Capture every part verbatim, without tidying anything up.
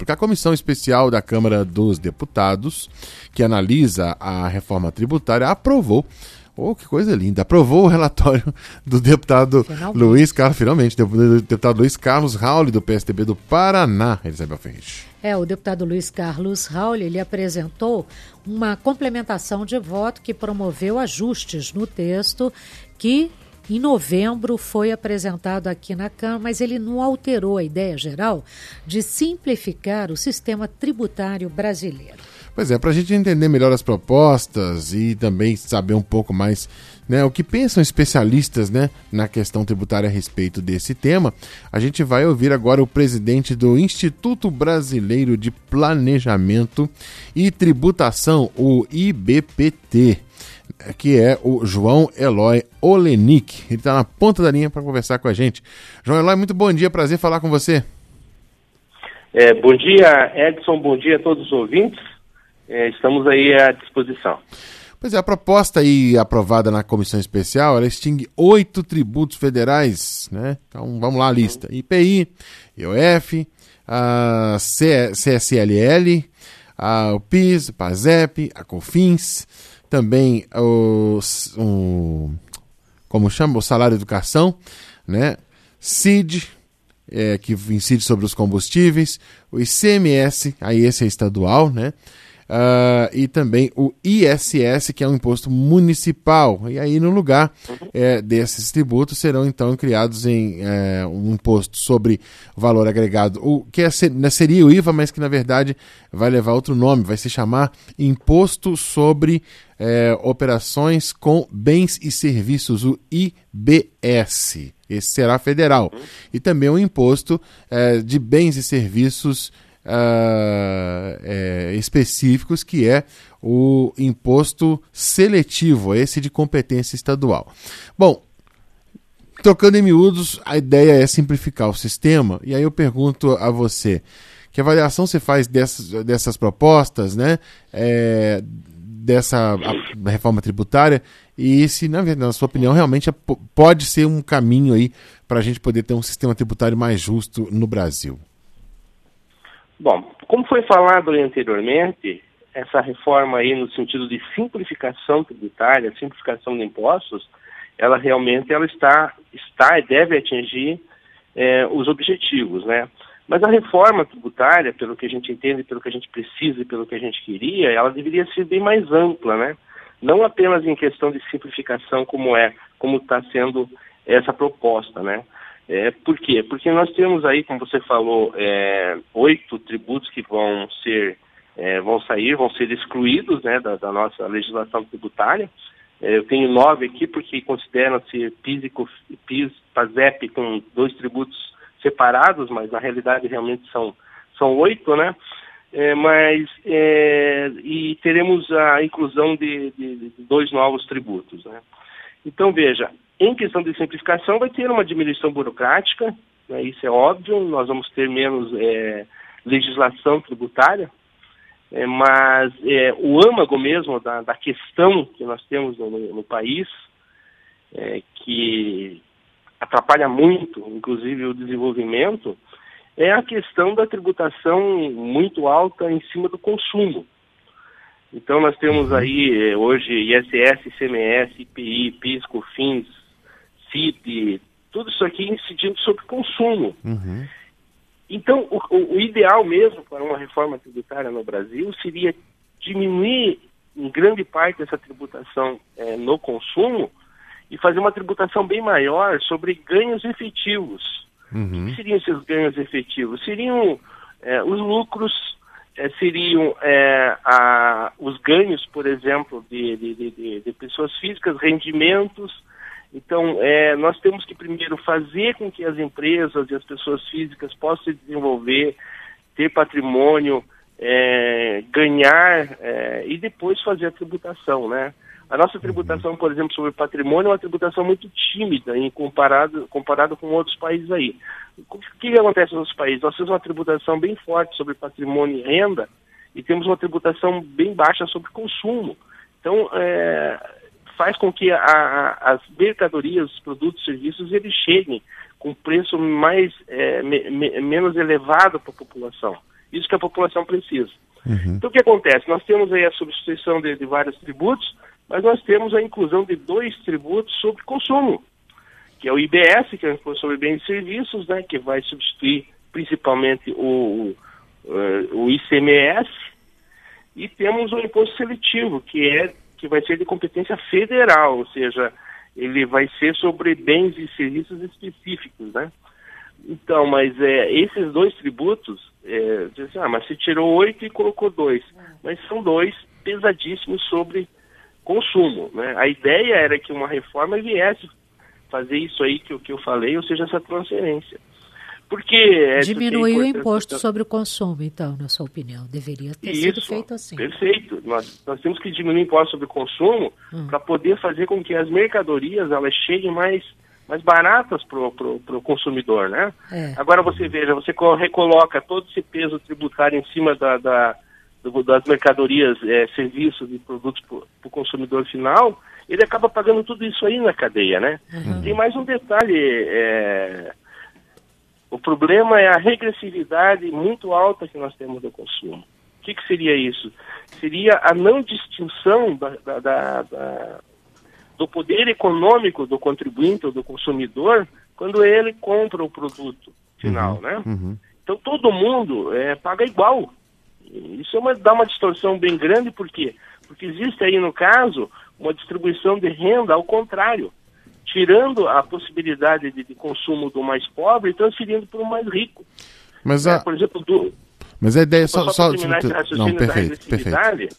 porque a Comissão Especial da Câmara dos Deputados, que analisa a reforma tributária, aprovou, oh, que coisa linda, aprovou o relatório do deputado finalmente. Luiz Carlos, finalmente, do deputado Luiz Carlos Rauli, do P S D B do Paraná, Elisabel Ferreira. É, o deputado Luiz Carlos Rauli, ele apresentou uma complementação de voto que promoveu ajustes no texto que em novembro foi apresentado aqui na Câmara, mas ele não alterou a ideia geral de simplificar o sistema tributário brasileiro. Pois é, para a gente entender melhor as propostas e também saber um pouco mais, né, o que pensam especialistas, né, na questão tributária a respeito desse tema, a gente vai ouvir agora o presidente do Instituto Brasileiro de Planejamento e Tributação, o I B P T, que é o João Eloy Olenik. Ele está na ponta da linha para conversar com a gente. João Eloy, muito bom dia, prazer falar com você. É, bom dia, Edson, bom dia a todos os ouvintes. É, estamos aí à disposição. Pois é, a proposta aí aprovada na Comissão Especial, ela extingue oito tributos federais, né? Então vamos lá a lista. I P I, I O F, a C S L L, a, o PIS, PASEP, a COFINS, também o, o como chama? O salário de educação, né? C I D, é, que incide sobre os combustíveis, o I C M S, aí esse é estadual, né? Uh, e também o I S S, que é um imposto municipal. E aí, no lugar é, desses tributos, serão então criados em é, um imposto sobre valor agregado, o que é, seria o I V A, mas que na verdade vai levar outro nome, vai se chamar Imposto sobre é, Operações com Bens e Serviços, o I B S. Esse será federal. E também um imposto é, de bens e serviços Uh, é, específicos, que é o imposto seletivo, esse de competência estadual. Bom, trocando em miúdos, a ideia é simplificar o sistema, e aí eu pergunto a você, que avaliação você faz dessas, dessas propostas, né, é, dessa a, reforma tributária, e se, na verdade, na sua opinião, realmente é, pode ser um caminho aí para a gente poder ter um sistema tributário mais justo no Brasil? Bom, como foi falado anteriormente, essa reforma aí no sentido de simplificação tributária, simplificação de impostos, ela realmente ela está, está e deve atingir é, os objetivos, né? Mas a reforma tributária, pelo que a gente entende, pelo que a gente precisa e pelo que a gente queria, ela deveria ser bem mais ampla, né? Não apenas em questão de simplificação como é, como está sendo essa proposta, né? É, por quê? Porque nós temos aí, como você falou, é, oito tributos que vão ser, é, vão sair, vão ser excluídos, né, da, da nossa legislação tributária. É, eu tenho nove aqui porque consideram-se PIS e PIS, PASEP com dois tributos separados, mas na realidade realmente são, são oito, né? É, mas, é, e teremos a inclusão de, de, de dois novos tributos, né? Então, veja, em questão de simplificação, vai ter uma diminuição burocrática, né, isso é óbvio, nós vamos ter menos é, legislação tributária, é, mas é, o âmago mesmo da, da questão que nós temos no, no país, é, que atrapalha muito, inclusive, o desenvolvimento, é a questão da tributação muito alta em cima do consumo. Então, nós temos aí, hoje, I S S, I C M S, I P I, PIS, COFINS, C I D, tudo isso aqui incidindo sobre consumo. Uhum. Então, o, o ideal mesmo para uma reforma tributária no Brasil seria diminuir, em grande parte, essa tributação é, no consumo e fazer uma tributação bem maior sobre ganhos efetivos. Uhum. O que seriam esses ganhos efetivos? Seriam é, os lucros, É, seriam é, a, os ganhos, por exemplo, de, de, de, de pessoas físicas, rendimentos. Então, é, nós temos que primeiro fazer com que as empresas e as pessoas físicas possam se desenvolver, ter patrimônio, é, ganhar é, e depois fazer a tributação, né? A nossa tributação, por exemplo, sobre patrimônio é uma tributação muito tímida em comparado, comparado com outros países aí. O que, que acontece nos outros países? Nós temos uma tributação bem forte sobre patrimônio e renda e temos uma tributação bem baixa sobre consumo. Então, é, faz com que a, a, as mercadorias, os produtos e serviços, eles cheguem com preço mais, é, me, me, menos elevado para a população. isso que a população precisa. Uhum. Então o que acontece? Nós temos aí a substituição de, de vários tributos, mas nós temos a inclusão de dois tributos sobre consumo, que é o I B S, que é o Imposto sobre Bens e Serviços, né, que vai substituir principalmente o, o, o I C M S, e temos o Imposto Seletivo, que, é, que vai ser de competência federal, ou seja, ele vai ser sobre bens e serviços específicos, né? Então, mas é, esses dois tributos, é, assim, ah, mas se tirou oito e colocou dois, mas são dois pesadíssimos sobre consumo, né? A ideia era que uma reforma viesse fazer isso aí que, que eu falei, ou seja, essa transferência. Porque é, diminuir o imposto sobre o consumo, então, na sua opinião, deveria ter isso, sido feito assim. Perfeito. Nós, nós temos que diminuir o imposto sobre o consumo hum. para poder fazer com que as mercadorias elas cheguem mais, mais baratas para o consumidor, né? É. Agora você veja, você recoloca todo esse peso tributário em cima da, da, do, das mercadorias, é, serviços e produtos para o consumidor final, ele acaba pagando tudo isso aí na cadeia, né? Uhum. Tem mais um detalhe, é, o problema é a regressividade muito alta que nós temos do consumo. O que, que seria isso? Seria a não distinção da, da, da, da, do poder econômico do contribuinte ou do consumidor quando ele compra o produto final, uhum. né? Uhum. Então todo mundo é, paga igual. Isso é uma, dá uma distorção bem grande, por quê? Porque existe aí, no caso, uma distribuição de renda ao contrário, tirando a possibilidade de, de consumo do mais pobre e transferindo para o mais rico. Mas a, é, por exemplo, do, mas a ideia só, só, só só terminar esse raciocínio não, perfeito, da perfeito.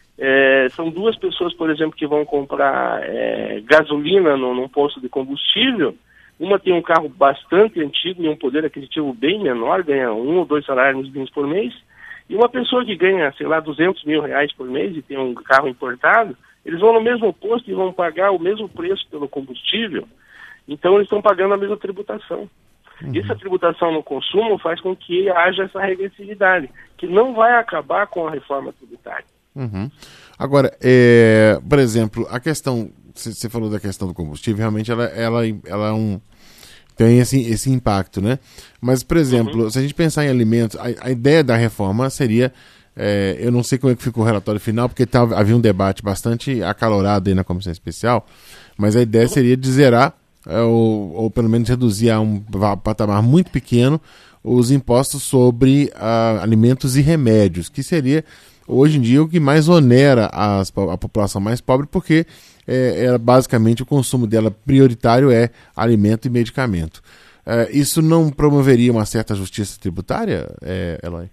É, são duas pessoas, por exemplo, que vão comprar é, gasolina no, num posto de combustível. Uma tem um carro bastante antigo e um poder aquisitivo bem menor, ganha um ou dois salários mínimos por mês. E uma pessoa que ganha, sei lá, duzentos mil reais por mês e tem um carro importado, eles vão no mesmo posto e vão pagar o mesmo preço pelo combustível. Então eles estão pagando a mesma tributação. Uhum. E essa tributação no consumo faz com que haja essa regressividade, que não vai acabar com a reforma tributária. Uhum. Agora, é, por exemplo, a questão, você falou da questão do combustível, realmente ela, ela, ela é um, tem esse, esse impacto, né? Mas, por exemplo, uhum. se a gente pensar em alimentos, a, a ideia da reforma seria, é, eu não sei como é que ficou o relatório final, porque tava, havia um debate bastante acalorado aí na comissão especial, mas a ideia uhum. seria de zerar, é, ou, ou pelo menos reduzir a um patamar muito pequeno os impostos sobre uh, alimentos e remédios, que seria hoje em dia o que mais onera as, a população mais pobre, porque é, é, basicamente o consumo dela prioritário é alimento e medicamento. É, isso não promoveria uma certa justiça tributária, é, Eloy?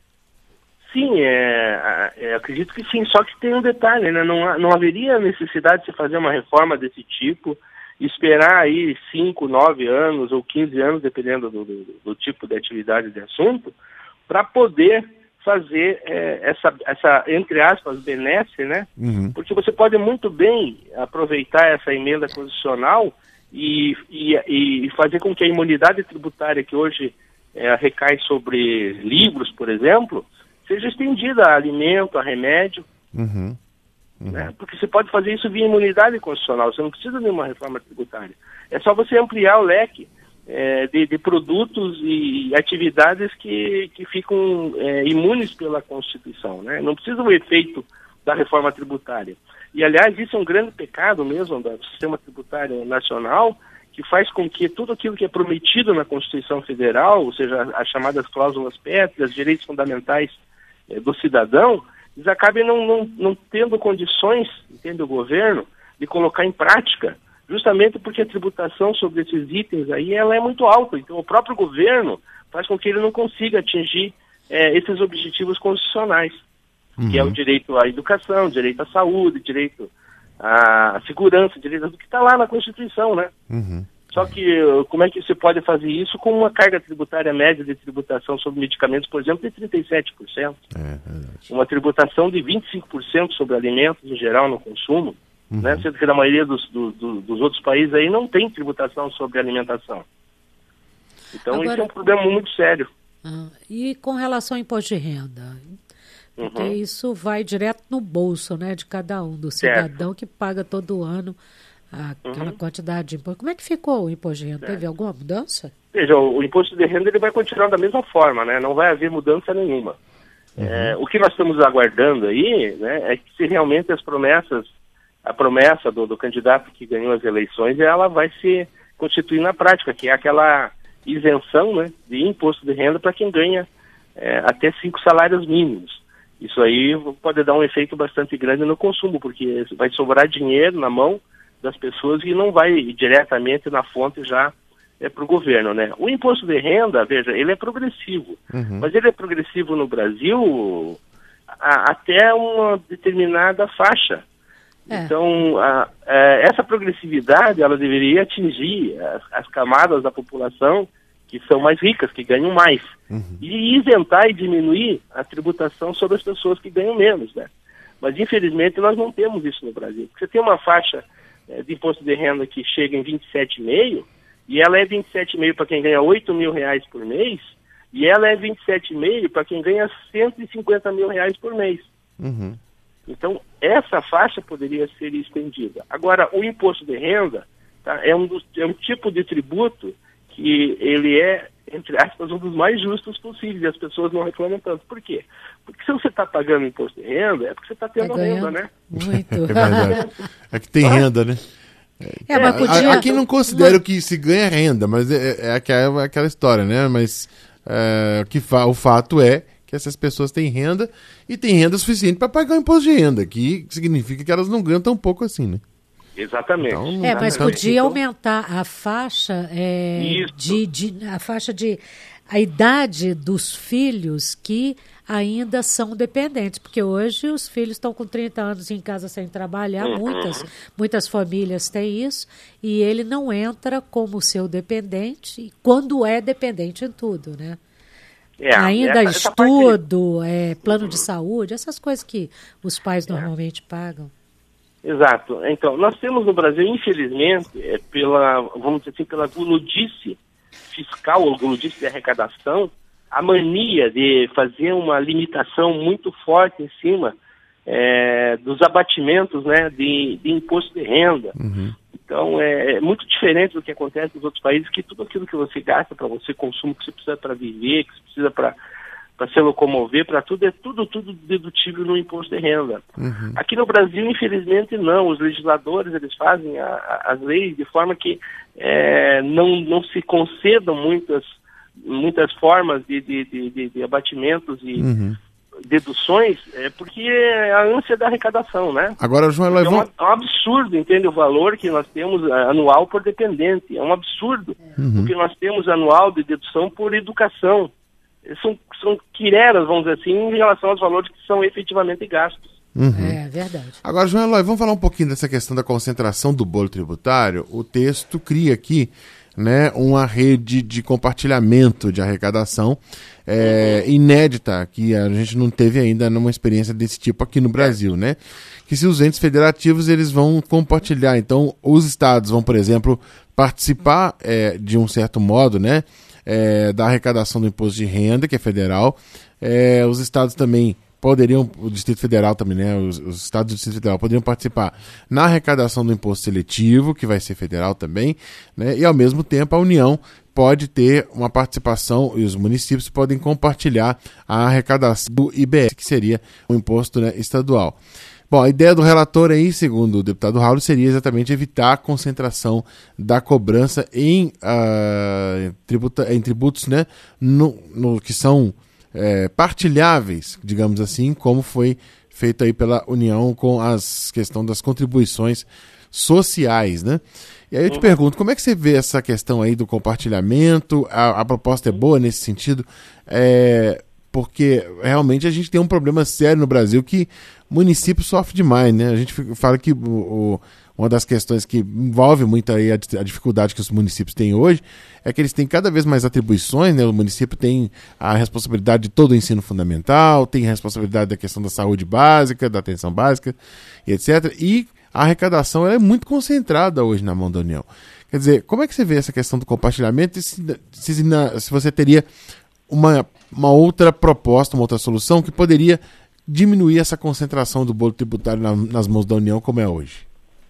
Sim, é, é, acredito que sim, só que tem um detalhe, né? não, não haveria necessidade de se fazer uma reforma desse tipo, esperar aí cinco, nove anos ou quinze anos, dependendo do, do, do tipo de atividade de assunto, para poder fazer é, essa, essa, entre aspas, benesse, né? Uhum. Porque você pode muito bem aproveitar essa emenda constitucional e, e, e fazer com que a imunidade tributária que hoje é, recai sobre livros, por exemplo, seja estendida a alimento, a remédio. Uhum. Uhum. Né? Porque você pode fazer isso via imunidade constitucional, você não precisa de uma reforma tributária. É só você ampliar o leque É, de, de produtos e atividades que, que ficam é, imunes pela Constituição, né? Não precisa o efeito da reforma tributária. E, aliás, isso é um grande pecado mesmo do sistema tributário nacional, que faz com que tudo aquilo que é prometido na Constituição Federal, ou seja, as chamadas cláusulas pétreas, direitos fundamentais é, do cidadão, eles acabem não, não, não tendo condições, entende o governo, de colocar em prática, justamente porque a tributação sobre esses itens aí ela é muito alta. Então o próprio governo faz com que ele não consiga atingir é, esses objetivos constitucionais, uhum. que é o direito à educação, direito à saúde, direito à segurança, direito a tudo que está lá na Constituição, né? Uhum. Só que como é que você pode fazer isso com uma carga tributária média de tributação sobre medicamentos, por exemplo, de trinta e sete por cento? É, uma tributação de vinte e cinco por cento sobre alimentos em geral no consumo. Uhum. Né? Sendo que na maioria dos, do, do, dos outros países aí não tem tributação sobre alimentação. Então Agora, isso é um problema muito sério. Ah, e com relação ao imposto de renda? Porque uhum. isso vai direto no bolso, né, de cada um, do cidadão certo. Que paga todo ano aquela uhum. quantidade de imposto. Como é que ficou o imposto de renda? Certo. Teve alguma mudança? Veja, o, o imposto de renda ele vai continuar da mesma forma, né? Não vai haver mudança nenhuma. Uhum. É, o que nós estamos aguardando aí, né, é que se realmente as promessas, a promessa do, do candidato que ganhou as eleições, ela vai se constituir na prática, que é aquela isenção, né, de imposto de renda para quem ganha é, até cinco salários mínimos. Isso aí pode dar um efeito bastante grande no consumo, porque vai sobrar dinheiro na mão das pessoas e não vai diretamente na fonte já é, para o governo, né? O imposto de renda, veja, ele é progressivo, uhum. mas ele é progressivo no Brasil a, até uma determinada faixa. É. Então, a, a, essa progressividade, ela deveria atingir as, as camadas da população que são mais ricas, que ganham mais, uhum. e isentar e diminuir a tributação sobre as pessoas que ganham menos, né? Mas, infelizmente, nós não temos isso no Brasil. Você tem uma faixa é, de imposto de renda que chega em vinte e sete vírgula cinco, e ela é vinte e sete vírgula cinco para quem ganha oito mil reais por mês, e ela é vinte e sete vírgula cinco para quem ganha cento e cinquenta mil reais por mês. Uhum. Então, essa faixa poderia ser estendida. Agora, o imposto de renda, tá, é, um dos, é um tipo de tributo que ele é, entre aspas, um dos mais justos possíveis, e as pessoas não reclamam tanto. Por quê? Porque se você está pagando imposto de renda, é porque você está tendo tá renda, né? Muito. É verdade. É que tem renda, né? É, mas podia... Aqui não considero que se ganha renda, mas é, é, aquela, é aquela história, né? Mas é, que fa- o fato é que essas pessoas têm renda e têm renda suficiente para pagar o imposto de renda, que significa que elas não ganham tão pouco assim, né? Exatamente. Então, é, mas podia então... aumentar a faixa é, de, de a faixa de a idade dos filhos que ainda são dependentes, porque hoje os filhos estão com trinta anos em casa sem trabalhar, uhum. muitas, muitas famílias têm isso, e ele não entra como seu dependente, quando é dependente em tudo, né? É, ainda essa, estudo, essa parte... é, plano uhum. de saúde, essas coisas que os pais é. normalmente pagam. Exato. Então, nós temos no Brasil, infelizmente, é, pela, vamos dizer assim, pela guludice fiscal ou guludice de arrecadação, a mania de fazer uma limitação muito forte em cima é, dos abatimentos, né, de, de imposto de renda. Uhum. Então, é, é muito diferente do que acontece nos outros países, que tudo aquilo que você gasta para você, consumo que você precisa para viver, que você precisa para para se locomover, para tudo, é tudo, tudo dedutível no imposto de renda. Uhum. Aqui no Brasil, infelizmente, não. Os legisladores, eles fazem a, a, as leis de forma que é, não, não se concedam muitas, muitas formas de, de, de, de abatimentos e uhum. deduções, é, porque é a ânsia da arrecadação, né? Agora, João Eloy, é, um, é um absurdo, entende, o valor que nós temos anual por dependente. É um absurdo uhum. o que nós temos anual de dedução por educação. São, são quireras, vamos dizer assim, em relação aos valores que são efetivamente gastos. Uhum. É verdade. Agora, João Eloy, vamos falar um pouquinho dessa questão da concentração do bolo tributário. O texto cria aqui, né, uma rede de compartilhamento de arrecadação é, uhum. inédita, que a gente não teve ainda numa experiência desse tipo aqui no Brasil, é. né? Que se os entes federativos eles vão compartilhar, então os estados vão, por exemplo, participar é, de um certo modo, né? É, da arrecadação do imposto de renda, que é federal. É, os estados também poderiam, o Distrito Federal também, né? Os, os estados do Distrito Federal poderiam participar na arrecadação do imposto seletivo, que vai ser federal também, né? E ao mesmo tempo a União pode ter uma participação e os municípios podem compartilhar a arrecadação do I B S, que seria o imposto, né, estadual. Bom, a ideia do relator aí, segundo o deputado Raul, seria exatamente evitar a concentração da cobrança em, uh, tributa, em tributos, né, no, no, que são é, partilháveis, digamos assim, como foi feito aí pela União com as questão das contribuições sociais, né? E aí eu te uhum. pergunto, como é que você vê essa questão aí do compartilhamento? A, a proposta é boa nesse sentido? É... Porque realmente a gente tem um problema sério no Brasil que o município sofre demais, né? A gente fala que o, o, uma das questões que envolve muito aí a, a dificuldade que os municípios têm hoje é que eles têm cada vez mais atribuições, né? O município tem a responsabilidade de todo o ensino fundamental, tem a responsabilidade da questão da saúde básica, da atenção básica, e etcétera. E a arrecadação ela é muito concentrada hoje na mão da União. Quer dizer, como é que você vê essa questão do compartilhamento e se, se, se você teria uma, uma outra proposta, uma outra solução que poderia diminuir essa concentração do bolo tributário na, nas mãos da União como é hoje?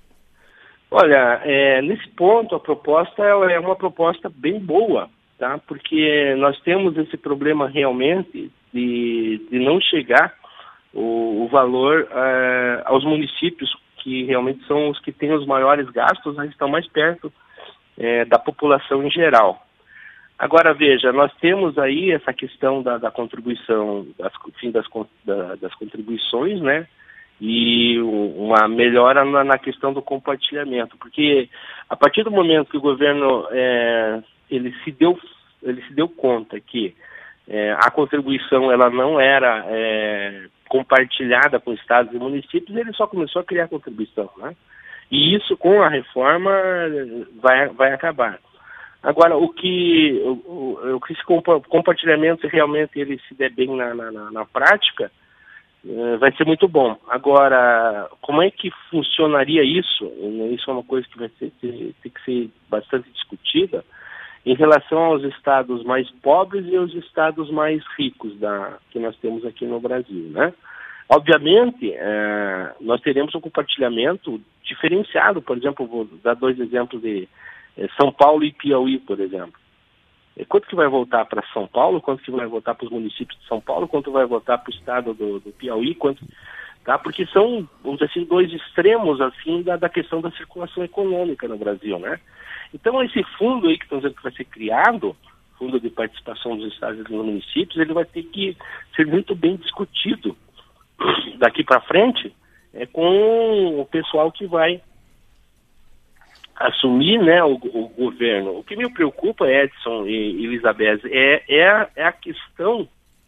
Olha, é, nesse ponto a proposta ela é uma proposta bem boa, tá? Porque nós temos esse problema realmente de, de não chegar o, o valor uh, aos municípios que realmente são os que têm os maiores gastos, mas estão mais perto uh, da população em geral. Agora, veja, nós temos aí essa questão da, da contribuição, das, enfim, das, da, das contribuições, né? E uma melhora na, na questão do compartilhamento, porque a partir do momento que o governo é, ele se deu, ele se deu conta que é, a contribuição ela não era é, compartilhada com estados e municípios, ele só começou a criar contribuição, né? E isso com a reforma vai, vai acabar. Agora, o que, o, o, o que esse compartilhamento realmente ele se der bem na, na, na prática, uh, vai ser muito bom. Agora, como é que funcionaria isso? Isso é uma coisa que vai ser, ter, ter que ser bastante discutida em relação aos estados mais pobres e aos estados mais ricos da, que nós temos aqui no Brasil, né? Obviamente, uh, nós teremos um compartilhamento diferenciado. Por exemplo, vou dar dois exemplos de São Paulo e Piauí, por exemplo. Quanto que vai voltar para São Paulo, quanto que vai voltar para os municípios de São Paulo, quanto vai voltar para o estado do, do Piauí, quanto, tá? Porque são, vamos dizer assim, dois extremos assim, da, da questão da circulação econômica no Brasil, né? Então, esse fundo aí que estão dizendo que vai ser criado, Fundo de Participação dos Estados e dos Municípios, ele vai ter que ser muito bem discutido daqui para frente é, com o pessoal que vai assumir, né, o, o governo. O que me preocupa, Edson e Elizabeth, é, é, a, é a questão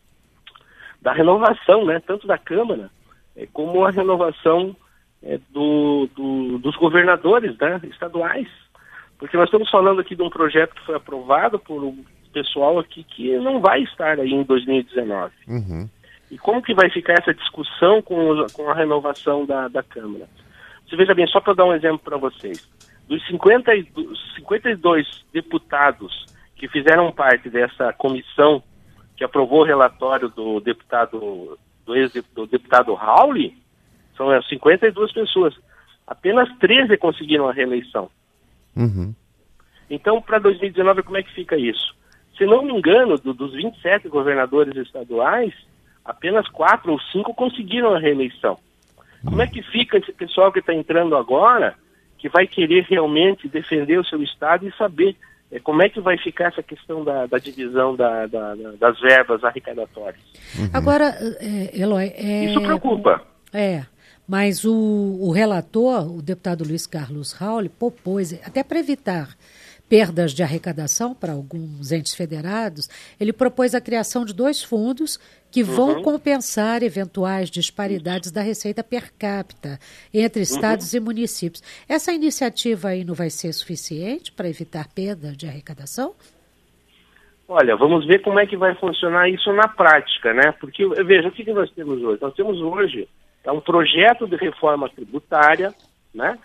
da renovação, né, tanto da Câmara é, como a renovação é, do, do, dos governadores, né, estaduais. Porque nós estamos falando aqui de um projeto que foi aprovado por um pessoal aqui que não vai estar aí em dois mil e dezenove. Uhum. E como que vai ficar essa discussão com, com a renovação da, da Câmara? Você veja bem, só para dar um exemplo para vocês. Dos cinquenta e dois deputados que fizeram parte dessa comissão que aprovou o relatório do deputado do, ex, do deputado Rauli, são cinquenta e duas pessoas. Apenas treze conseguiram a reeleição. Uhum. Então, para dois mil e dezenove, como é que fica isso? Se não me engano, do, dos vinte e sete governadores estaduais, apenas quatro ou cinco conseguiram a reeleição. Como é que fica esse pessoal que está entrando agora, que vai querer realmente defender o seu estado e saber é, como é que vai ficar essa questão da, da divisão da, da, das verbas arrecadatórias? Uhum. Agora, é, Eloy... É... Isso preocupa. É, mas o, o relator, o deputado Luiz Carlos Rauli, propôs, até para evitar perdas de arrecadação para alguns entes federados, ele propôs a criação de dois fundos que vão uhum. compensar eventuais disparidades da receita per capita entre estados uhum. e municípios. Essa iniciativa aí não vai ser suficiente para evitar perda de arrecadação? Olha, vamos ver como é que vai funcionar isso na prática, né? Porque, veja, o que, que nós temos hoje? Nós temos hoje é um projeto de reforma tributária, né?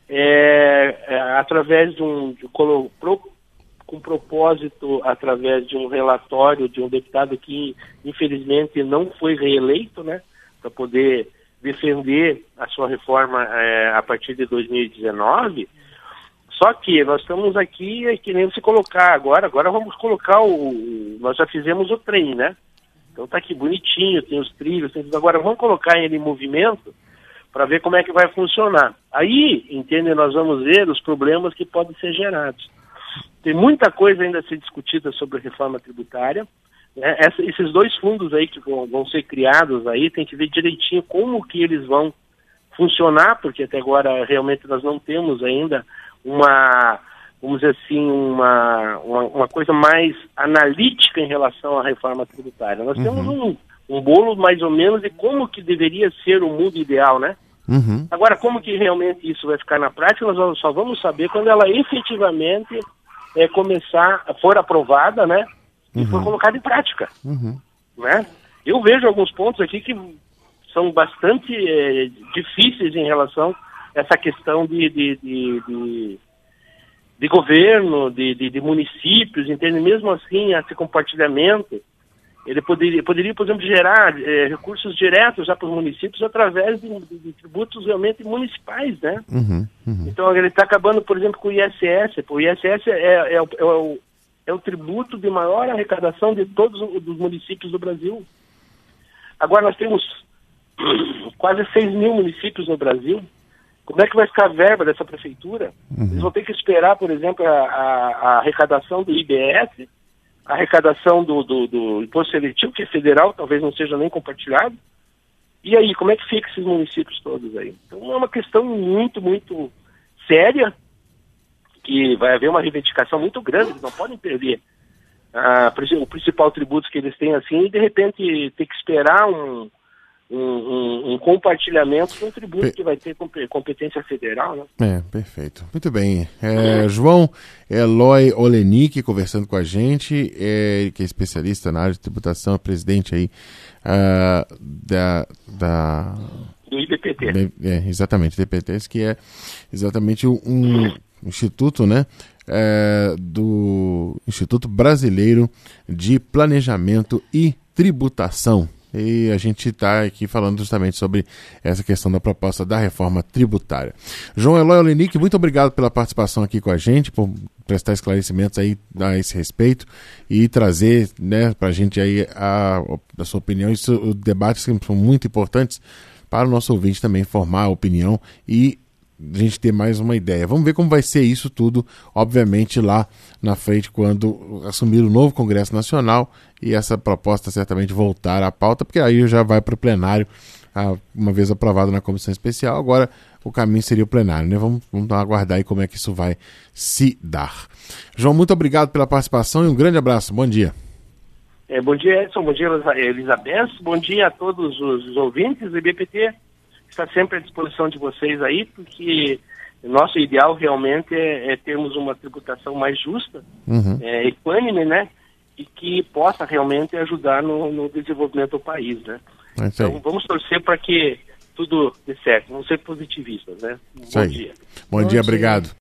É, é, através de um... De, pro, com propósito, através de um relatório de um deputado que, infelizmente, não foi reeleito, né, para poder defender a sua reforma é, a partir de dois mil e dezenove. Só que nós estamos aqui é, querendo se colocar agora, agora vamos colocar o... Nós já fizemos o trem, né? Então tá aqui bonitinho, tem os trilhos, tem tudo. Agora vamos colocar ele em movimento para ver como é que vai funcionar. Aí, entende, nós vamos ver os problemas que podem ser gerados. Tem muita coisa ainda a ser discutida sobre a reforma tributária. Né? Essa, esses dois fundos aí que vão, vão ser criados aí, tem que ver direitinho como que eles vão funcionar, porque até agora realmente nós não temos ainda uma, vamos dizer assim, uma, uma, uma coisa mais analítica em relação à reforma tributária. Nós uhum. temos um, um bolo mais ou menos de como que deveria ser o mundo ideal, né? Uhum. Agora, como que realmente isso vai ficar na prática, nós só vamos saber quando ela efetivamente é, começar, for aprovada, né, e uhum. for colocada em prática. Uhum. Né? Eu vejo alguns pontos aqui que são bastante é, difíceis em relação a essa questão de, de, de, de, de governo, de, de, de municípios, entende? Mesmo assim, esse compartilhamento, ele poderia, poderia por exemplo, gerar é, recursos diretos já para os municípios através de, de, de tributos realmente municipais, né? Uhum, uhum. Então, ele está acabando, por exemplo, com o I S S. O I S S é, é, é, o, é, o, é o tributo de maior arrecadação de todos os municípios do Brasil. Agora nós temos quase seis mil municípios no Brasil. Como é que vai ficar a verba dessa prefeitura? Uhum. Eles vão ter que esperar, por exemplo, a, a, a arrecadação do I B S, a arrecadação do, do, do imposto seletivo, que é federal, talvez não seja nem compartilhado. E aí, como é que fica esses municípios todos aí? Então é uma questão muito, muito séria, que vai haver uma reivindicação muito grande, eles não podem perder ah, o principal tributo que eles têm assim, e de repente ter que esperar um... Um, um, um compartilhamento com um tributo Pe... que vai ter competência federal, né? É, perfeito. Muito bem. É, João Eloy Olenik conversando com a gente, é, que é especialista na área de tributação, é presidente aí uh, da, da... do I B P T. É, exatamente, I B P T, que é exatamente um instituto, né, é, do Instituto Brasileiro de Planejamento e Tributação. E a gente está aqui falando justamente sobre essa questão da proposta da reforma tributária. João Eloy Olenik, muito obrigado pela participação aqui com a gente, por prestar esclarecimentos aí a esse respeito e trazer, né, para a gente aí a, a sua opinião. Isso, os debates que são muito importantes para o nosso ouvinte também formar a opinião e a gente ter mais uma ideia. Vamos ver como vai ser isso tudo, obviamente, lá na frente, quando assumir o novo Congresso Nacional e essa proposta certamente voltar à pauta, porque aí já vai para o plenário, uma vez aprovado na comissão especial. Agora o caminho seria o plenário, né? Vamos, vamos aguardar aí como é que isso vai se dar. João, muito obrigado pela participação e um grande abraço. Bom dia. É, bom dia, Edson. Bom dia, Elizabeth. Bom dia a todos os ouvintes do I B P T. Está sempre à disposição de vocês aí, porque o nosso ideal realmente é, é termos uma tributação mais justa, uhum. é, equânime, né? E que possa realmente ajudar no, no desenvolvimento do país, né? É então vamos torcer para que tudo dê certo, vamos ser positivistas, né? Bom dia. Bom, Bom dia, dia, obrigado.